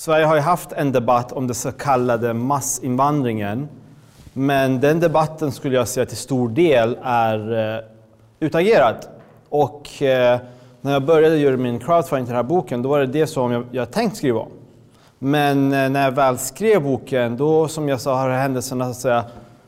Sverige har ju haft en debatt om den så kallade massinvandringen. Men den debatten skulle jag säga till stor del är utagerad. Och när jag började göra min crowdfunding till den här boken, då var det som jag tänkt skriva om. Men när jag väl skrev boken, då som jag sa har händelserna så att säga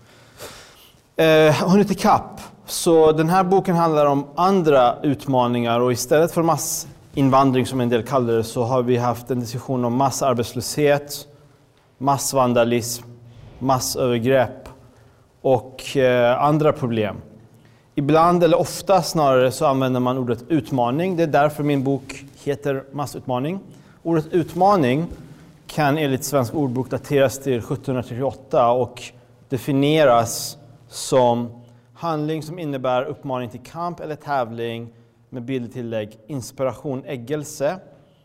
hunnit ikapp. Så den här boken handlar om andra utmaningar, och istället för massinvandring som en del kallar det, så har vi haft en diskussion om massarbetslöshet, massvandalism, massövergrepp och andra problem. Ibland eller ofta snarare så använder man ordet utmaning. Det är därför min bok heter Massutmaning. Ordet utmaning kan enligt Svensk ordbok dateras till 1738 och definieras som handling som innebär uppmaning till kamp eller tävling med bildtillägg, inspiration, äggelse.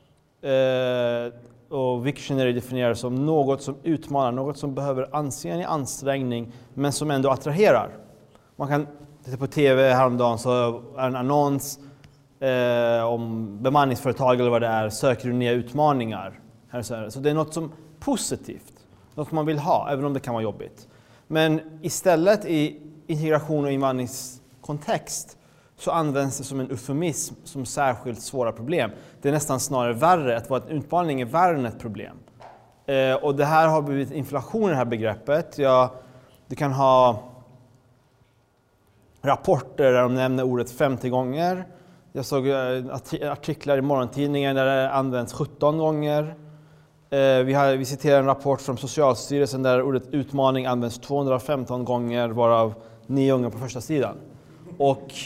Och Wiktionary definierar som något som utmanar, något som behöver ansenlig ansträngning men som ändå attraherar. Man kan titta på tv häromdagen, så är en annons om bemanningsföretag eller vad det är, söker du nya utmaningar. Så det är något som positivt, något man vill ha, även om det kan vara jobbigt. Men istället i integration och invandringskontext så används det som en eufemism som särskilt svåra problem. Det är nästan snarare värre, att vara en utmaning är värre än ett problem. Och det här har blivit inflation i det här begreppet. Du kan ha rapporter där de nämner ordet 50 gånger. Jag såg artiklar i morgontidningen där det används 17 gånger. Vi citerar en rapport från Socialstyrelsen där ordet utmaning används 215 gånger, varav 9 gånger på första sidan. Och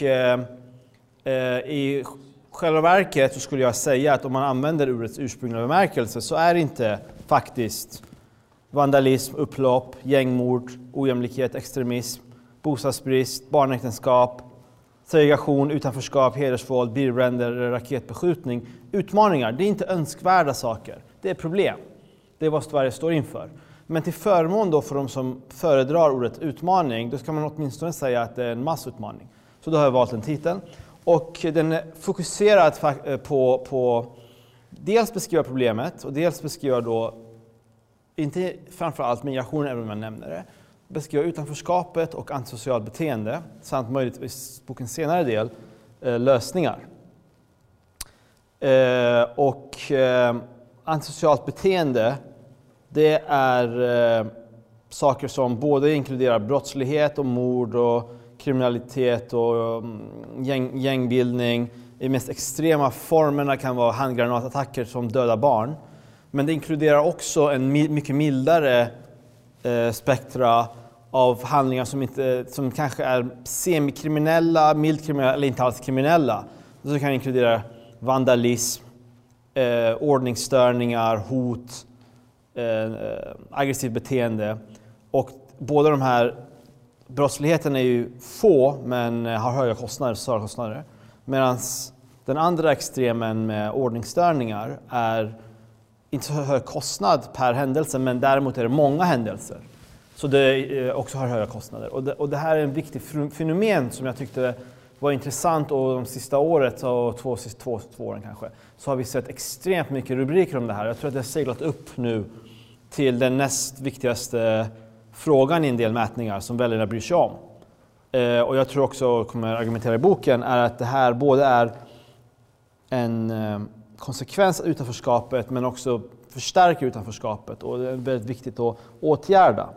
i själva verket så skulle jag säga att om man använder ordets ursprungliga bemärkelse så är det inte faktiskt vandalism, upplopp, gängmord, ojämlikhet, extremism, bostadsbrist, barnäktenskap, segregation, utanförskap, hedersvåld, bilbränder, raketbeskjutning. Utmaningar, det är inte önskvärda saker. Det är problem. Det är vad Sverige står inför. Men till förmån då för de som föredrar ordet utmaning, då ska man åtminstone säga att det är en massutmaning. Så då har jag valt den titeln. Och den är fokuserad på dels beskriva problemet och dels beskriva då, inte framförallt migrationen även om jag nämner det, beskriva utanförskapet och antisocialt beteende samt möjligtvis bokens senare del lösningar. Antisocialt beteende, det är saker som både inkluderar brottslighet och mord och kriminalitet och gängbildning. De mest extrema formerna kan vara handgranatattacker som dödar barn. Men det inkluderar också en mycket mildare spektra av handlingar som kanske är semikriminella, mildkriminella eller inte alls kriminella. Det kan inkludera vandalism, ordningsstörningar, hot, aggressivt beteende. Och båda de här brottsligheten är ju få men har höga kostnader. Medan den andra extremen med ordningsstörningar är inte så hög kostnad per händelse, men däremot är det många händelser. Så det också har höga kostnader. Och det här är en viktig fenomen som jag tyckte var intressant, och de sista året och två åren kanske, så har vi sett extremt mycket rubriker om det här. Jag tror att det har seglat upp nu till den näst viktigaste frågan i en del mätningar som väljarna bryr sig om. Och jag tror också, kommer argumentera i boken, är att det här både är en konsekvens av utanförskapet men också förstärker utanförskapet, och det är väldigt viktigt att åtgärda.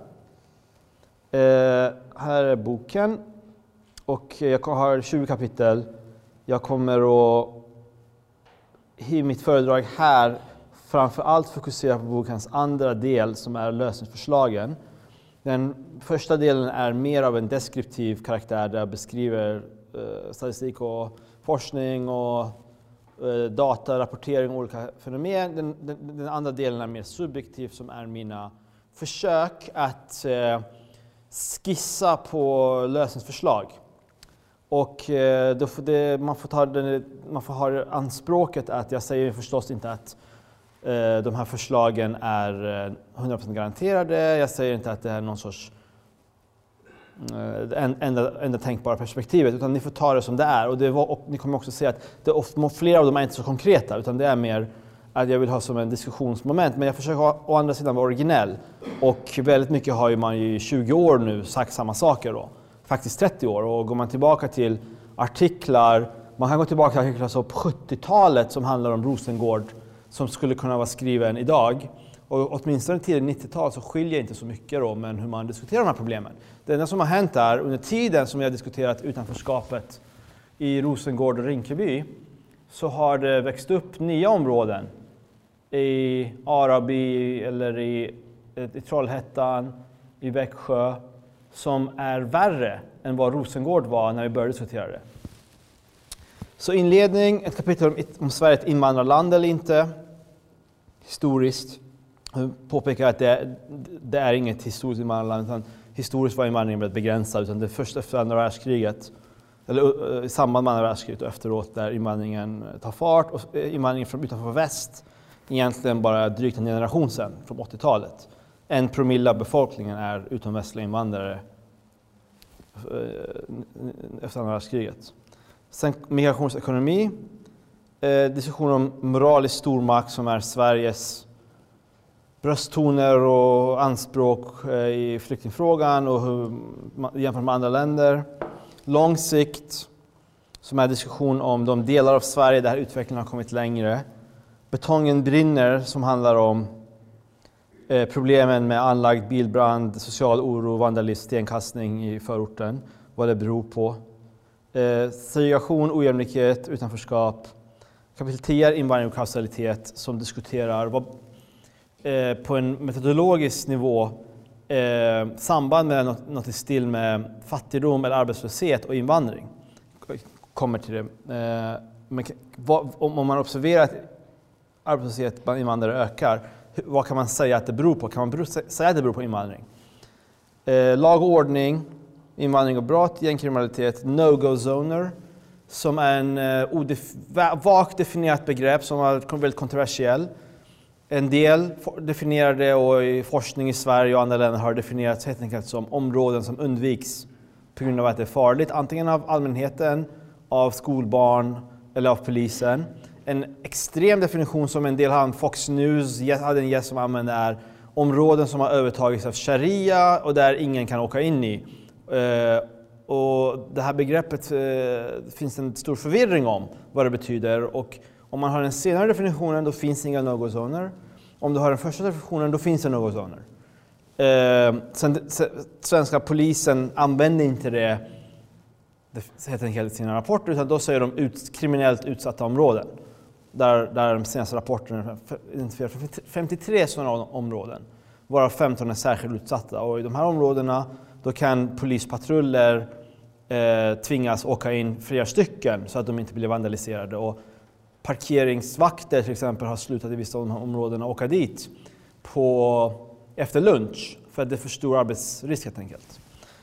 Här är boken och jag har 20 kapitel. Jag kommer att i mitt föredrag här framför allt fokusera på bokens andra del som är lösningsförslagen. Den första delen är mer av en deskriptiv karaktär där jag beskriver statistik och forskning och data, rapportering och olika fenomen. Den andra delen är mer subjektiv, som är mina försök att skissa på lösningsförslag. Och man får ha anspråket att jag säger förstås inte att de här förslagen är 100% garanterade. Jag säger inte att det är någon sorts enda tänkbara perspektivet, utan ni får ta det som det är. Och ni kommer också se att flera av dem är inte så konkreta, utan det är mer att jag vill ha som en diskussionsmoment, men jag försöker å andra sidan vara originell. Och väldigt mycket har ju man i 20 år nu sagt samma saker då. Faktiskt 30 år. Och går man tillbaka till artiklar, man kan gå tillbaka till artiklar så på 70-talet som handlar om Rosengård som skulle kunna vara skriven idag. Och åtminstone till 90-talet så skiljer inte så mycket då, men hur man diskuterar de här problemen. Det enda som har hänt är under tiden som jag har diskuterat utanförskapet i Rosengård och Rinkeby, så har det växt upp nya områden i Araby eller i Trollhättan, i Växjö, som är värre än vad Rosengård var när vi började diskutera det. Så inledning, ett kapitel om Sverige är ett invandrarland eller inte, historiskt. Jag påpekar att det är inget historiskt invandrarland, utan historiskt var invandringen väldigt begränsad, utan det är först efter andra världskriget, eller i samband med andra världskriget och efteråt, där invandringen tar fart. Och invandringen från utanför väst egentligen bara drygt en generation sedan, från 80-talet. 1% av befolkningen är utomvästliga invandrare efter andra världskriget. Sen migrationsekonomi, diskussion om moralisk stormakt som är Sveriges brösttoner och anspråk i flyktingfrågan och hur jämfört med andra länder. Lång sikt, som är diskussion om de delar av Sverige där utvecklingen har kommit längre. Betongen brinner, som handlar om problemen med anlagd bilbrand, social oro, vandalism, stenkastning i förorten. Vad det beror på. Segregation, ojämlikhet, utanförskap. Kapitel 10 är invandring och kausalitet, som diskuterar på en metodologisk nivå samband med något i stil med fattigdom eller arbetslöshet och invandring. Kommer till det. Men om man observerar att arbetslöshet bland invandrare ökar, vad kan man säga att det beror på? Kan man säga att det beror på invandring? Lag och ordning, invandring och brott, gängkriminalitet, no-go-zoner, som är en vagt definierat begrepp som är väldigt kontroversiell. En del definierar det, och i forskning i Sverige och andra länder har definierats helt enkelt som områden som undviks på grund av att det är farligt, antingen av allmänheten, av skolbarn eller av polisen. En extrem definition som en del har, Fox News hade en gäst som använde, är områden som har övertagits av sharia och där ingen kan åka in i. Och det här begreppet finns en stor förvirring om vad det betyder, och om man har den senare definitionen då finns inga no-go-zoner. Om du har den första definitionen då finns det no-go-zoner. Svenska polisen använder inte det helt enkelt i sina rapporter, utan då säger de kriminellt utsatta områden. Där de senaste rapporterna identifierar 53 sådana områden, varav 15 är särskilt utsatta. Och i de här områdena då kan polispatruller tvingas åka in flera stycken så att de inte blir vandaliserade. Och parkeringsvakter till exempel har slutat i vissa områden att åka dit efter lunch för att det är för stor arbetsrisk helt enkelt.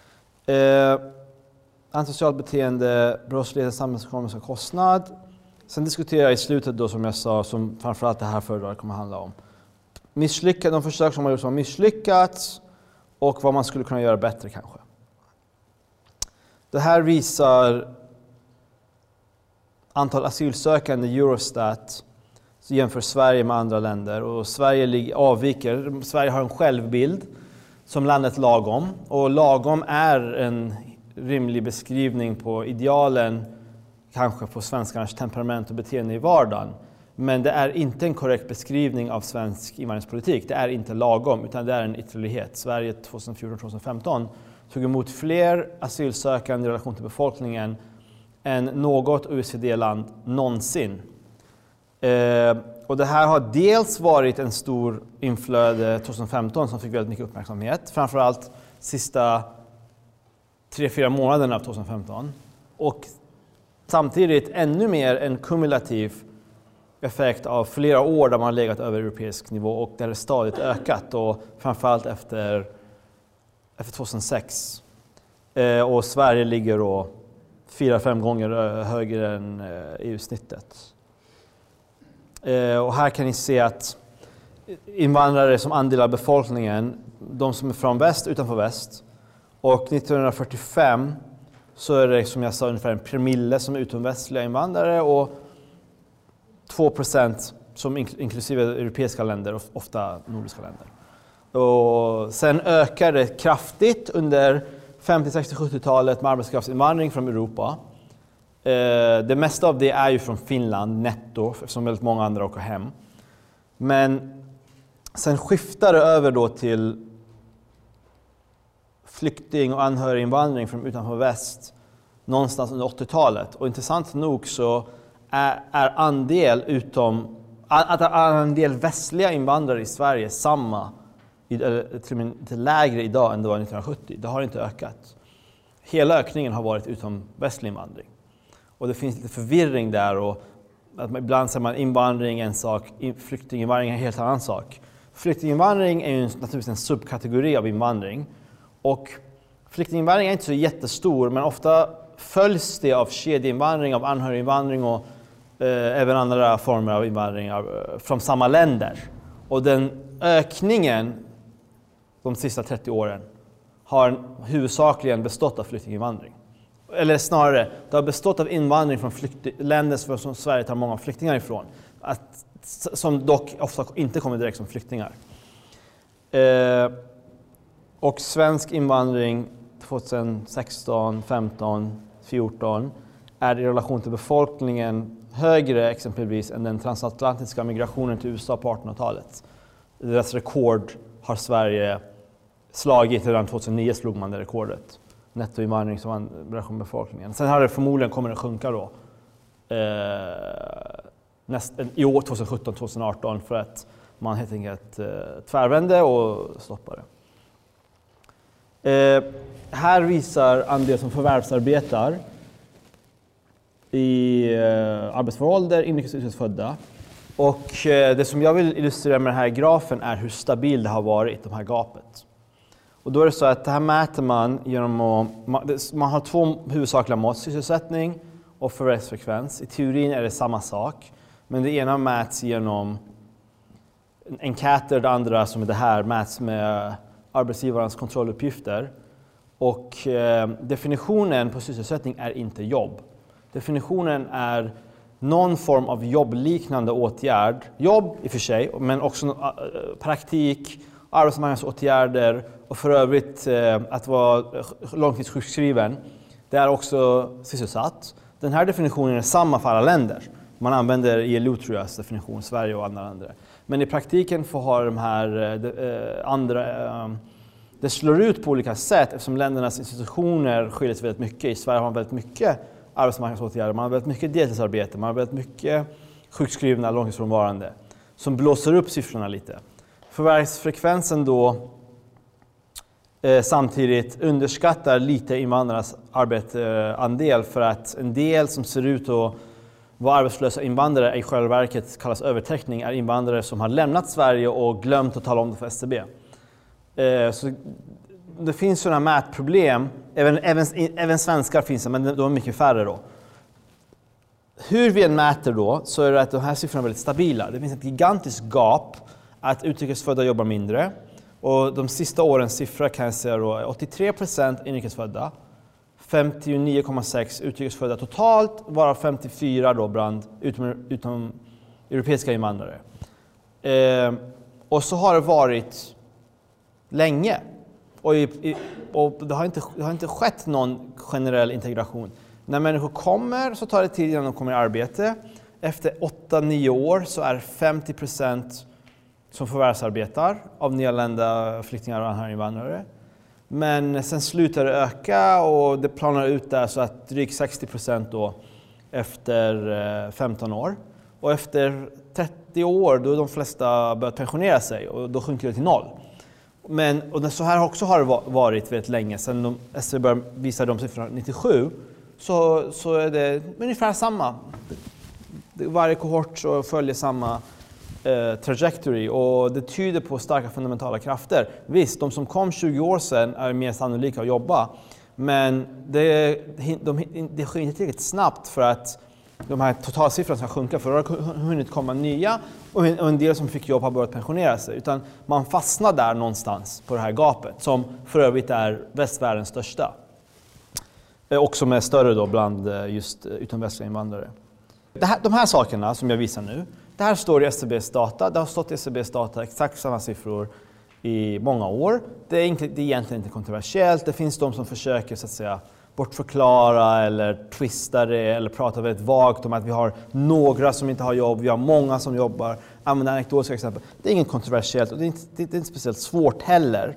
Antisocialt beteende, brottslighet, samhällsekonomiska kostnad. Sen diskuterar jag i slutet då, som jag sa, som framförallt det här föredraget kommer att handla om. De försök som har gjorts har misslyckats och vad man skulle kunna göra bättre kanske. Det här visar antal asylsökande Eurostat, så jämför Sverige med andra länder, och Sverige avviker. Sverige har en självbild som landet lagom, och lagom är en rimlig beskrivning på idealen kanske på svenskarnas temperament och beteende i vardagen. Men det är inte en korrekt beskrivning av svensk invandringspolitik. Det är inte lagom, utan det är en ytterlighet. Sverige 2014-2015 tog emot fler asylsökande i relation till befolkningen än något OECD-land någonsin. Och det här har dels varit en stor inflöde 2015 som fick väldigt mycket uppmärksamhet. Framförallt sista 3-4 månaderna av 2015. Och samtidigt ännu mer en kumulativ effekt av flera år där man har legat över europeisk nivå och där det stadigt ökat. Och framförallt efter 2006. Och Sverige ligger då 4-5 gånger högre än EU-snittet. Och här kan ni se att invandrare som andel av befolkningen, de som är från väst utanför väst, och 1945 så är det, som jag sa, ungefär 1% som är utomvästliga invandrare och 2% som inklusive europeiska länder och ofta nordiska länder. Och sen ökar det kraftigt under 50-, 60-, 70-talet med arbetskraftsinvandring från Europa. Det mesta av det är ju från Finland netto, eftersom väldigt många andra åker hem. Men sen skiftar det över då till flykting- och anhöriginvandring från utanför väst någonstans under 80-talet. Och intressant nog så är andel västliga invandrare i Sverige samma, eller till och med lite lägre idag än det var 1970. Det har inte ökat. Hela ökningen har varit utom västlig invandring. Och det finns lite förvirring där, och att ibland säger man invandring en sak, flyktinginvandring är en helt annan sak. Flyktinginvandring är ju naturligtvis en subkategori av invandring. Och flyktinginvandring är inte så jättestor, men ofta följs det av kedjeinvandring, av anhöriginvandring och även andra former av invandring från samma länder. Och den ökningen de sista 30 åren har huvudsakligen bestått av flyktinginvandring. Eller snarare, det har bestått av invandring från länder som Sverige tar många flyktingar ifrån. Som dock ofta inte kommer direkt som flyktingar. Och svensk invandring 2016, 15, 14 är i relation till befolkningen högre exempelvis än den transatlantiska migrationen till USA på 1800-talet. Deras rekord har Sverige slagit, redan 2009 slog man det rekordet. Nettoinvandring som en relation till befolkningen. Sen har det förmodligen kommer att sjunka då. I år 2017-2018 för att man helt enkelt tvärvände och stoppade. Här visar andel som förvärvsarbetar i arbetsför ålder, inrikes och utrikesfödda. Och det som jag vill illustrera med den här grafen är hur stabil det har varit, det här gapet. Och då är det så att det här mäter man genom att man har två huvudsakliga mått, sysselsättning och förvärvsfrekvens. I teorin är det samma sak, men det ena mäts genom enkäter, det andra som är det här mäts med arbetsgivarens kontrolluppgifter. Och definitionen på sysselsättning är inte jobb. Definitionen är någon form av jobbliknande åtgärd. Jobb i och för sig, men också praktik, arbetsmarknadsåtgärder och för övrigt att vara långtidssjukskriven. Det är också sysselsatt. Den här definitionen är samma för alla länder. Man använder ILO-TRUAs definition, Sverige och andra länder. Men i praktiken får ha de här det slår ut på olika sätt eftersom ländernas institutioner skiljer sig väldigt mycket. I Sverige har man väldigt mycket arbetsmarknadsåtgärder, man har väldigt mycket deltidsarbete, man har väldigt mycket sjukskrivna långtidsfrånvarande som blåser upp siffrorna lite. Förvärvsfrekvensen då samtidigt underskattar lite invandrarnas arbetsandel för att en del som ser ut att vara arbetslösa invandrare i själva verket kallas övertäckning är invandrare som har lämnat Sverige och glömt att tala om det för SCB. Så det finns sådana mätproblem, även svenskar finns det, men de är mycket färre då. Hur vi än mäter då så är det att de här siffrorna är väldigt stabila. Det finns ett gigantiskt gap att utrikesfödda jobbar mindre. Och de sista årens siffror kan jag säga då är 83% inrikesfödda, 59,6% utrikesfödda totalt, varav 54% då bland utom europeiska invandrare. Och så har det varit länge. Och det har inte skett någon generell integration. När människor kommer så tar det tid innan de kommer i arbete. Efter 8-9 år så är 50% som förvärvsarbetar av nyanlända flyktingar och anhöriginvandrare. Men sen slutar det öka och det planar ut där så att drygt 60% då efter 15 år. Och efter 30 år då de flesta börjat pensionera sig och då sjunker det till 0. Och så här också har det varit väldigt länge. Sen SCB började visa de siffrorna 97 så är det ungefär samma. Varje kohort så följer samma trajectory och det tyder på starka fundamentala krafter. Visst, de som kom 20 år sedan är mer sannolika att jobba, men det sker inte tillräckligt snabbt för att de här totalsiffrorna ska sjunka, för det har hunnit komma nya och en del som fick jobb har börjat pensionera sig. Utan man fastnar där någonstans på det här gapet som för övrigt är västvärldens största. Och som är större då bland just utomvästliga invandrare. De här sakerna som jag visar nu, Det här står i SCBs data. Det har stått i SCBs data exakt samma siffror i många år. Det är egentligen inte kontroversiellt. Det finns de som försöker så att säga bortförklara eller twista det eller prata väldigt vagt om att vi har några som inte har jobb, vi har många som jobbar. Använda anekdotiska exempel. Det är inget kontroversiellt och det är inte speciellt svårt heller.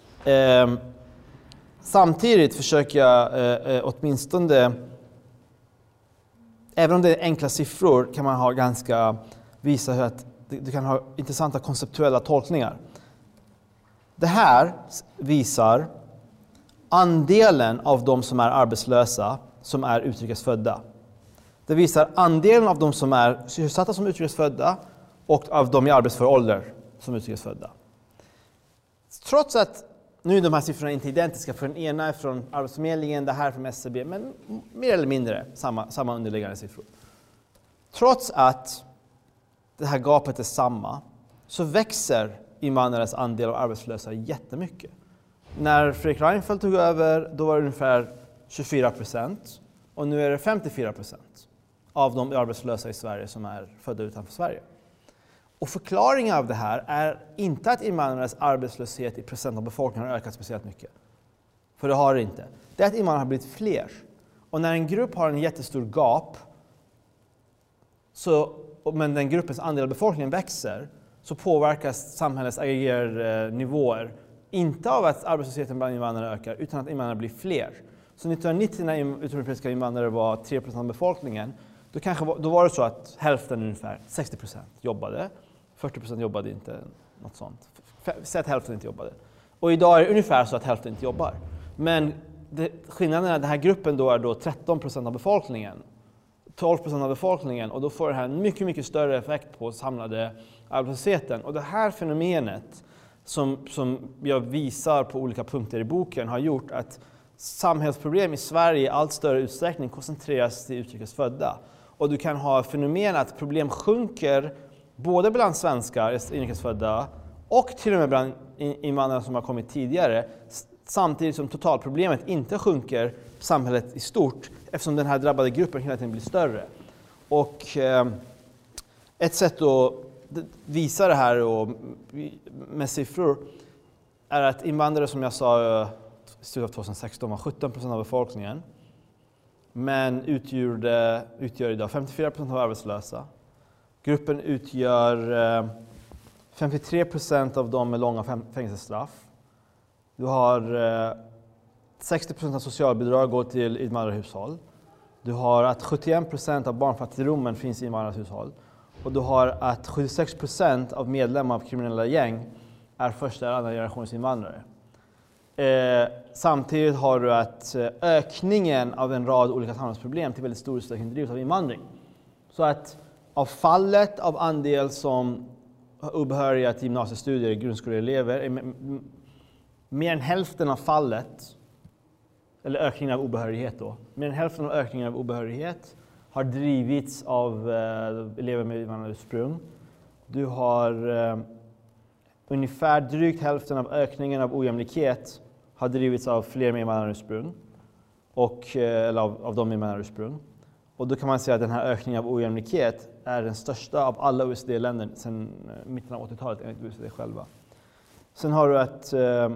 Samtidigt försöker jag åtminstone, även om det är enkla siffror, kan man visa hur att du kan ha intressanta konceptuella tolkningar. Det här visar andelen av de som är arbetslösa som är utrikesfödda. Det visar andelen av de som är sysselsatta som utrikesfödda och av de i arbetsför ålder som utrikesfödda. Trots att nu är de här siffrorna inte identiska, för den ena är från Arbetsförmedlingen, det här är från SCB, men mer eller mindre samma underliggande siffror. Trots att det här gapet är samma, så växer invandrares andel av arbetslösa jättemycket. När Fredrik Reinfeldt tog över, då var det ungefär 24%, och nu är det 54% av de arbetslösa i Sverige som är födda utanför Sverige. Och förklaringen av det här är inte att invandrares arbetslöshet i procent av befolkningen har ökat speciellt mycket. För det har det inte. Det är att invandrare har blivit fler. Och när en grupp har en jättestor gap, men den gruppens andel av befolkningen växer, så påverkas samhällets aggregerade nivåer inte av att arbetslösheten bland invandrare ökar, utan att invandrare blir fler. Så 1990 när utomeuropeiska invandrare var 3% av befolkningen, då var det så att hälften, ungefär 60%, jobbade. 40% jobbade inte, något sånt. Säg att hälften inte jobbade. Och idag är det ungefär så att hälften inte jobbar. Men skillnaden är att den här gruppen då är 13% av befolkningen. 12% av befolkningen, och då får det här en mycket, mycket större effekt på samlade arbetslösheten. Och det här fenomenet som jag visar på olika punkter i boken har gjort att samhällsproblem i Sverige i allt större utsträckning koncentreras till utrikesfödda. Och du kan ha fenomen att problem sjunker både bland svenskar, inrikesfödda, och till och med bland invandrare som har kommit tidigare, samtidigt som totalproblemet inte sjunker i samhället i stort, eftersom den här drabbade gruppen hela tiden blir större. Och ett sätt att visa det här med siffror är att invandrare, som jag sa i slutet av 2016, var 17% av befolkningen, men utgör idag 54% av arbetslösa. Gruppen utgör 53% av dem med långa fängelsestraff. Du har 60% av socialbidrag går till invandrarhushåll. Du har att 71% av barnfattigdomen finns i invandrarhushåll. Och du har att 76% av medlemmar av kriminella gäng är första eller andra generationens invandrare. Samtidigt har du att ökningen av en rad olika samhällsproblem till väldigt stor utsträckning drivs av invandring. Så att av fallet av andel som obehöriga till gymnasiestudier, grundskoleelever, är mer än hälften av fallet, eller ökningen av obehörighet då, mer än hälften av ökningen av obehörighet har drivits av elever med invandrarursprung. Du har ungefär drygt hälften av ökningen av ojämlikhet har drivits av fler med invandrarursprung, eller av de med invandrarursprung. Och då kan man säga att den här ökningen av ojämlikhet är den största av alla OECD-länder sedan mitten av 80-talet enligt OECD själva. Sen har du att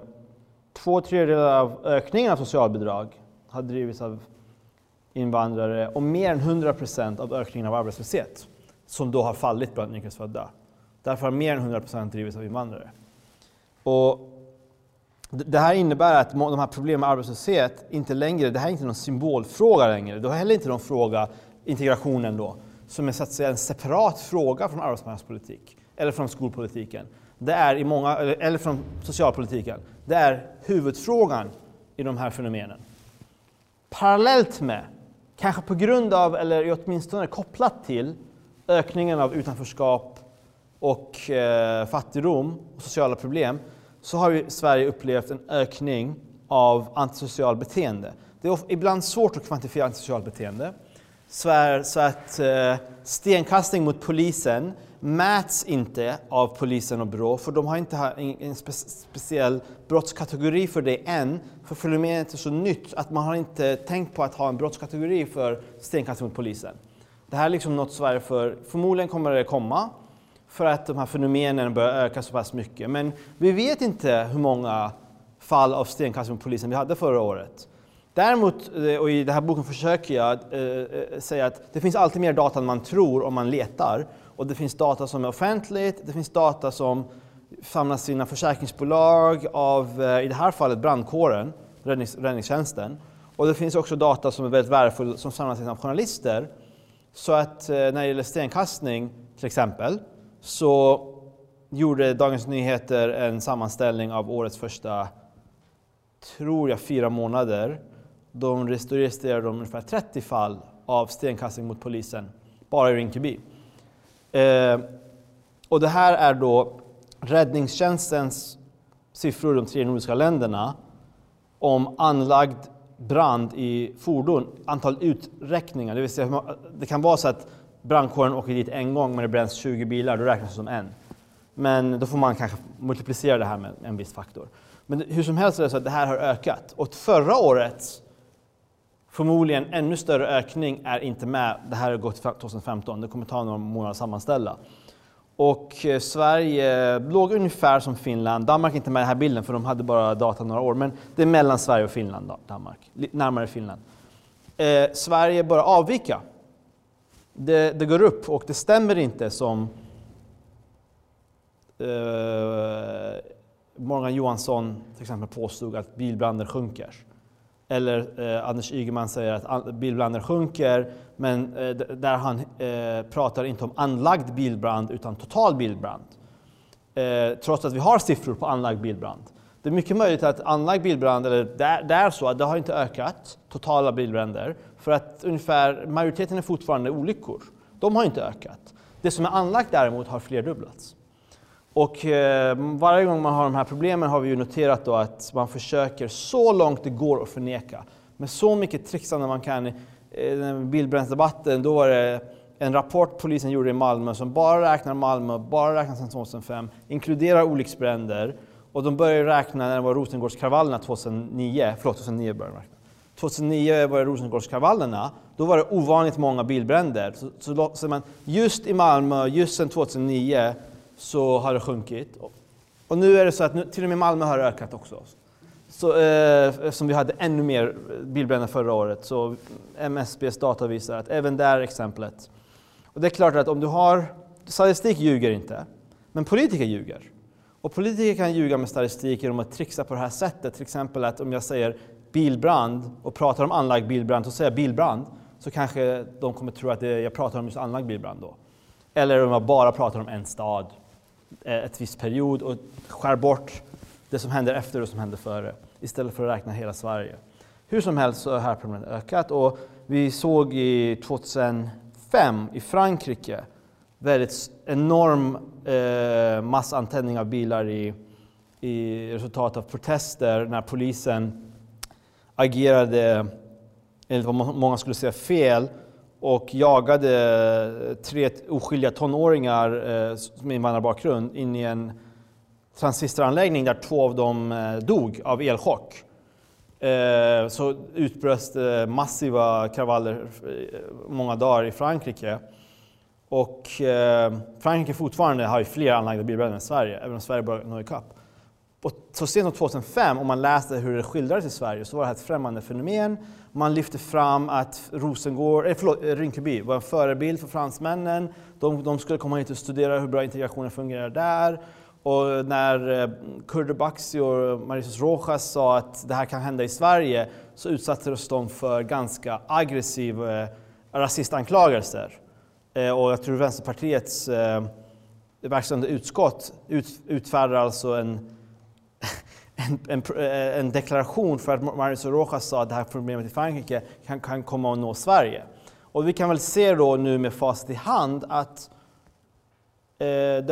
2/3 av ökningen av socialbidrag har drivits av invandrare, och mer än 100% av ökningen av arbetslöshet som då har fallit bland yrkesfödda. Därför har mer än 100% drivits av invandrare. Och det här innebär att de här problemen med arbetslöshet inte längre, det här är inte någon symbolfråga längre. Det är heller inte någon fråga, integrationen då, som är så att säga en separat fråga från arbetsmarknadspolitik eller från skolpolitiken. Det är eller från socialpolitiken. Det är huvudfrågan i de här fenomenen. Parallellt med, kanske på grund av, eller åtminstone kopplat till, ökningen av utanförskap och fattigdom och sociala problem, så har ju Sverige upplevt en ökning av antisocial beteende. Det är ibland svårt att kvantifiera antisocialt beteende. Så att stenkastning mot polisen mäts inte av polisen och Brå, för de har inte en speciell brottskategori för det än. För fenomenet är så nytt att man har inte tänkt på att ha en brottskategori för stenkastning mot polisen. Det här är liksom något Sverige förmodligen kommer det komma för att de här fenomenen börjar öka så pass mycket. Men vi vet inte hur många fall av stenkastning mot polisen vi hade förra året. Däremot, och i den här boken försöker jag säga att det finns alltid mer data än man tror om man letar. Och det finns data som är offentligt, det finns data som samlas in av försäkringsbolag, av i det här fallet brandkåren, räddningstjänsten. Och det finns också data som är väldigt värdefull som samlas in av journalister. Så att när det gäller stenkastning till exempel så gjorde Dagens Nyheter en sammanställning av årets första, tror jag, 4 månader. De registrerade ungefär 30 fall av stenkastning mot polisen, bara i Rinkeby. Och det här är då räddningstjänstens siffror i de 3 nordiska länderna om anlagd brand i fordon, antal uträckningar. Det vill säga, det kan vara så att brandkåren åker dit en gång men det bränns 20 bilar, då räknas det som en. Men då får man kanske multiplicera det här med en viss faktor. Men hur som helst är det så att det här har ökat. Och förra årets förmodligen ännu större ökning är inte med. Det här har gått 2015. Det kommer ta några månader att sammanställa. Och Sverige låg ungefär som Finland. Danmark är inte med i den här bilden för de hade bara data några år. Men det är mellan Sverige och Finland, Danmark. Närmare Finland. Sverige börjar avvika. Det går upp och det stämmer inte som Morgan Johansson till exempel påstod att bilbränder sjunker. Eller Anders Ygeman säger att bilbränder sjunker, men där han pratar inte om anlagd bilbrand utan total bilbrand. Trots att vi har siffror på anlagd bilbrand. Det är mycket möjligt att anlagd bilbrand, eller det är så att det har inte ökat, totala bilbränder, för att ungefär majoriteten är fortfarande olyckor. De har inte ökat. Det som är anlagt däremot har flerdubblats. Och varje gång man har de här problemen har vi ju noterat då att man försöker så långt det går att förneka. Med så mycket trixande man kan. I bilbrännsdebatten, då var det en rapport polisen gjorde i Malmö som bara räknar Malmö, bara räknar sedan 2005, inkluderar olycksbränder. Och de började räkna när det var Rosengårdskravallerna 2009 började de räkna. 2009 var det Rosengårdskravallerna, då var det ovanligt många bilbränder. Så man, just i Malmö, just sedan 2009, så har det sjunkit. Och nu är det så att till och med Malmö har ökat också. Så, som vi hade ännu mer bilbränder förra året. Så MSBs data visar att även där är exemplet. Och det är klart att om du har... Statistik ljuger inte, men politiker ljuger. Och politiker kan ljuga med statistik genom att trixa på det här sättet. Till exempel att om jag säger bilbrand och pratar om anlagd bilbrand och säger bilbrand, så kanske de kommer tro att jag pratar om just anlagd bilbrand då. Eller om jag bara pratar om en stad, ett visst period, och skär bort det som händer efter och det som händer före, istället för att räkna hela Sverige. Hur som helst så har här problemet ökat, och vi såg i 2005 i Frankrike väldigt enorm massantändning av bilar i resultat av protester när polisen agerade, enligt vad många skulle säga, fel, och jagade 3 oskyldiga tonåringar med invandrarbakgrund in i en transistoranläggning där 2 av dem dog av elchock. Så utbröt massiva kravaller många dagar i Frankrike. Och Frankrike fortfarande har ju fler anlagda bilbränder än Sverige, även om Sverige börjar nå ikapp. Och så sent som 2005, om man läste hur det skildrades i Sverige, så var det här ett främmande fenomen. Man lyfte fram att Rinkeby var en förebild för fransmännen. De skulle komma hit och studera hur bra integrationen fungerar där. Och när Kurdo Baxi och Mauricio Rojas sa att det här kan hända i Sverige, så utsattes de för ganska aggressiva rasistanklagelser. Och jag tror Vänsterpartiets verkställande utskott utfärdar alltså en deklaration för att Mauricio Rojas sa att det här problemet i Frankrike kan komma att nå Sverige. Och vi kan väl se då nu med facit i hand att det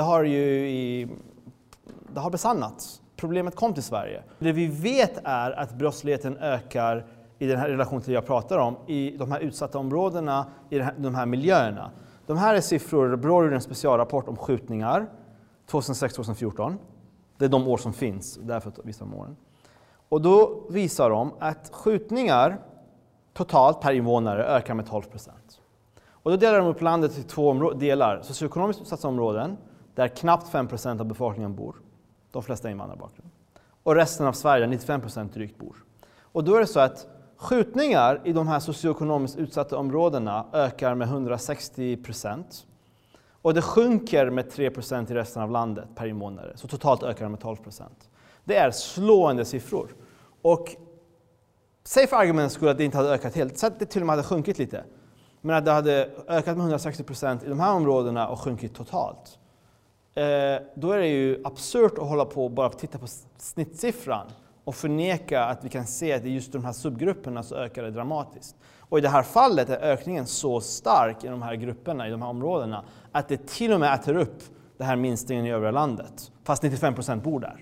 har besannats. Problemet kom till Sverige. Det vi vet är att brottsligheten ökar i den här relationen till jag pratar om, i de här utsatta områdena, i de här miljöerna. De här är siffror, Brå gjorde en specialrapport om skjutningar 2006-2014. Det är de år som finns, därför vissa av åren. Och då visar de att skjutningar totalt per invånare ökar med 12%. Och då delar de upp landet i två delar. Socioekonomiskt utsatta områden, där knappt 5% av befolkningen bor. De flesta invandrarbakgrund. Och resten av Sverige, 95% drygt bor. Och då är det så att skjutningar i de här socioekonomiskt utsatta områdena ökar med 160%. Och det sjunker med 3% i resten av landet per invånare. Så totalt ökar det med 12%. Det är slående siffror. Och säg för argument skulle att det inte hade ökat helt, så att det till och med hade sjunkit lite. Men att det hade ökat med 160% i de här områdena och sjunkit totalt. Då är det ju absurt att hålla på och bara titta på snittsiffran och förneka att vi kan se att i just de här subgrupperna så ökar det dramatiskt. Och i det här fallet är ökningen så stark i de här grupperna, i de här områdena, att det till och med äter upp den här minskningen i övriga landet. Fast 95% bor där.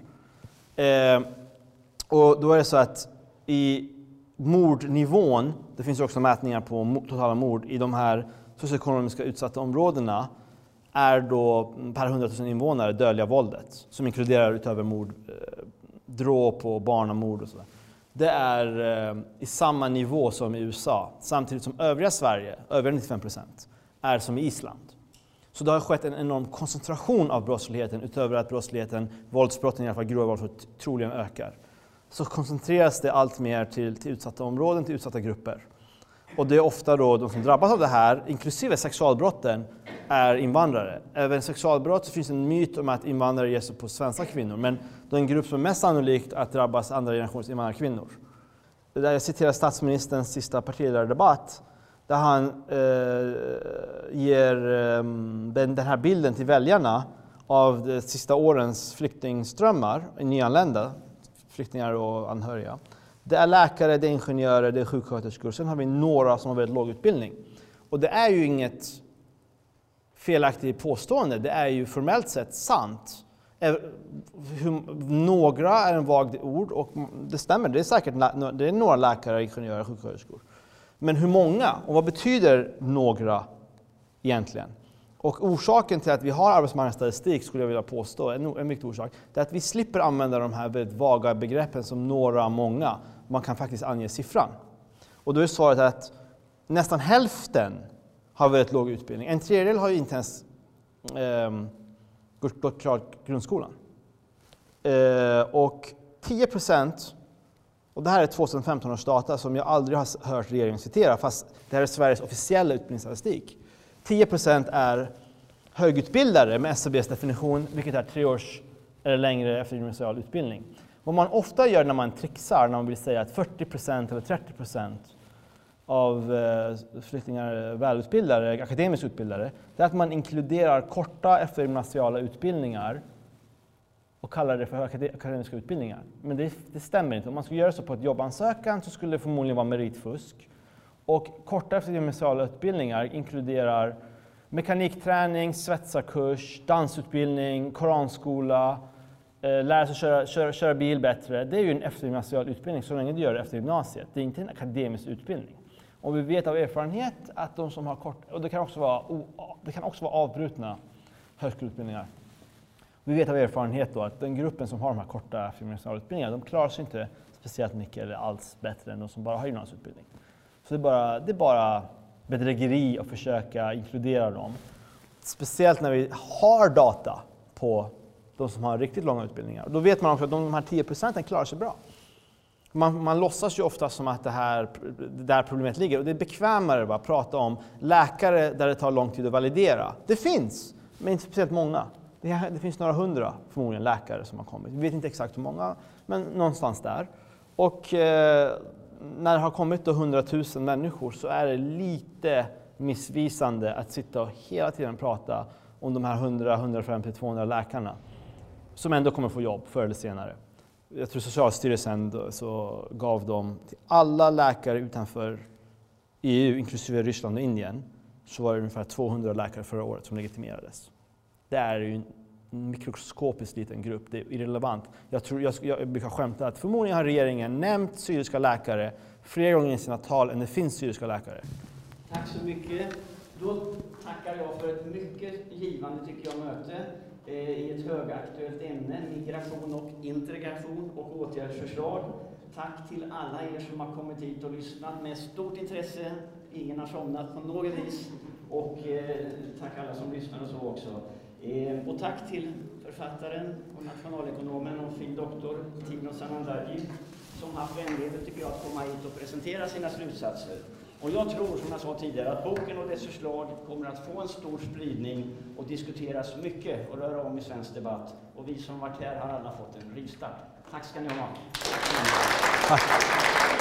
Och då är det så att i mordnivån, det finns också mätningar på totala mord i de här socioekonomiska utsatta områdena, är då per 100 000 invånare dödliga våldet, som inkluderar utöver mord, dråp och barnamord och sådär. Det är i samma nivå som i USA, samtidigt som övriga Sverige, övriga 95%, är som i Island. Så det har skett en enorm koncentration av brottsligheten, utöver att brottsligheten, våldsbrotten, i alla fall grova våldsbrott, troligen ökar. Så koncentreras det allt mer till utsatta områden, till utsatta grupper. Och det är ofta då de som drabbas av det här, inklusive sexualbrotten, är invandrare. Även sexualbrott så finns en myt om att invandrare ger sig på svenska kvinnor. Men det är en grupp som är mest sannolikt att drabbas andra generations invandrarkvinnor. Där jag citerar statsministerns sista partiledardebatt, där han ger den här bilden till väljarna av de sista årens flyktingströmmar, nyanlända, flyktingar och anhöriga. Det är läkare, det är ingenjörer, det är sjuksköterskor. Sen har vi några som har väldigt låg utbildning. Och det är ju inget felaktigt påstående. Det är ju formellt sett sant. Några är en vagt ord och det stämmer. Det är säkert det är några läkare, ingenjörer och sjuksköterskor. Men hur många? Och vad betyder några egentligen? Och orsaken till att vi har arbetsmarknadsstatistik, skulle jag vilja påstå, en viktig orsak, det är att vi slipper använda de här väldigt vaga begreppen som några, många. Man kan faktiskt ange siffran. Och då är svaret att nästan hälften har väldigt låg utbildning. En tredjedel har ju inte ens gått klart grundskolan. Och 10%, och det här är 2015 års data som jag aldrig har hört regeringen citera, fast det här är Sveriges officiella utbildningsstatistik. 10% är högutbildade med SCBs definition, vilket är 3 års eller längre eftergymnasial utbildning. Vad man ofta gör när man trixar, när man vill säga att 40% eller 30% av flyktingar är välutbildade, akademiskt utbildade, det är att man inkluderar korta eftergymnasiala utbildningar och kallar det för akademiska utbildningar. Men det stämmer inte. Om man skulle göra så på ett jobbansökan så skulle det förmodligen vara meritfusk. Och korta eftergymnasiala utbildningar inkluderar mekanikträning, svetsarkurs, dansutbildning, koranskola, lära sig köra bil bättre. Det är ju en eftergymnasial utbildning så länge du gör det efter gymnasiet. Det är inte en akademisk utbildning. Och vi vet av erfarenhet att de som har kort, och det kan också vara avbrutna högskoleutbildningar. Vi vet av erfarenhet då att den gruppen som har de här korta eftergymnasiala utbildningarna, de klarar sig inte speciellt mycket eller alls bättre än de som bara har gymnasieutbildning. Så det är bara bedrägeri att försöka inkludera dem. Speciellt när vi har data på de som har riktigt långa utbildningar. Då vet man också att de här 10% klarar sig bra. Man låtsas ju ofta som att det där problemet ligger. Och det är bekvämare att prata om läkare där det tar lång tid att validera. Det finns, men inte speciellt många. Det finns några hundra förmodligen läkare som har kommit. Vi vet inte exakt hur många, men någonstans där. Och när det har kommit då 100 000 människor så är det lite missvisande att sitta och hela tiden prata om de här 100, 150, 200 läkarna som ändå kommer få jobb förr eller senare. Jag tror Socialstyrelsen så gav dem till alla läkare utanför EU, inklusive Ryssland och Indien, så var det ungefär 200 läkare förra året som legitimerades. Det är ju en mikroskopiskt liten grupp, det är irrelevant. Jag brukar skämta att förmodligen har regeringen nämnt syriska läkare fler gånger i sina tal än det finns syriska läkare. Tack så mycket. Då tackar jag för ett mycket givande, tycker jag, möte i ett högaktuellt ämne, migration och integration och åtgärdsförslag. Tack till alla er som har kommit hit och lyssnat med stort intresse. ingen har somnat på något vis. Och tack alla som lyssnar och så också. Och tack till författaren och nationalekonomen och fil.doktor Tino Sanandaji som haft vänligheten, tycker jag, att komma hit och presentera sina slutsatser. Och jag tror, som jag sa tidigare, att boken och dess förslag kommer att få en stor spridning och diskuteras mycket och röra om i svensk debatt. Och vi som varit här har alla fått en rivstart. Tack ska ni ha. Tack.